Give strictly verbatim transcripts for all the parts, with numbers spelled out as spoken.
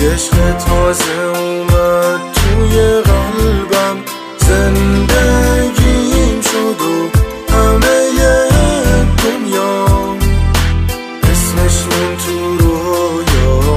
عشق تازه اومد توی قلبم، زندگیم شد و همه دنیا اسمش مون تو رویا.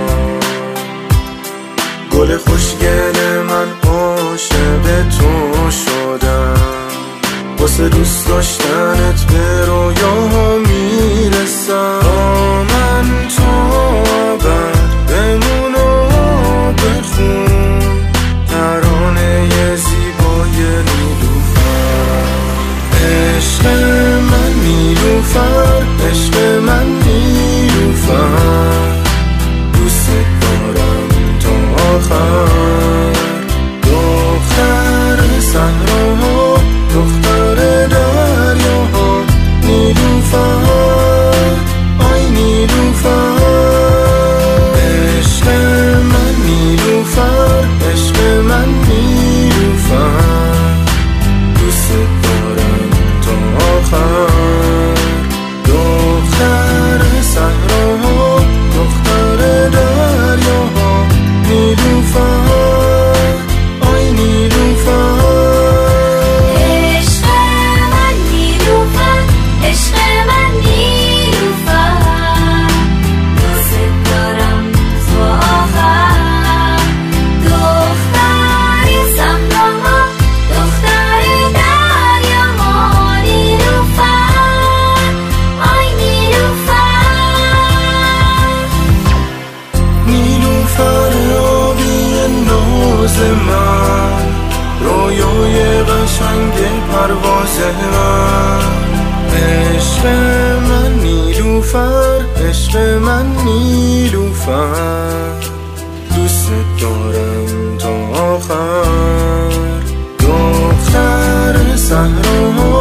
گل خوشگل من عاشق تو شدم، واسه دوست داشتنت به رویاها میرسم. با من تو ابد بمون و بخون ترانه زیبای نیلوفر. عشق من نیلوفر، عشق من نیلوفر، دوست دارم تا آخر. دختر صحراها، دختر دریاها، نیلوفر، آی نیلوفر. عشق من نیلوفر، عشق من نیلوفر، دوست دارم تا آخر. دختر صحراها، دختر دریاها، نیلوفر، آی نیلوفر. من رویای قشنگ پرواز من. عشق من نیلوفر، عشق من نیلوفر، دوست دارم تا آخر. دختر صحراها،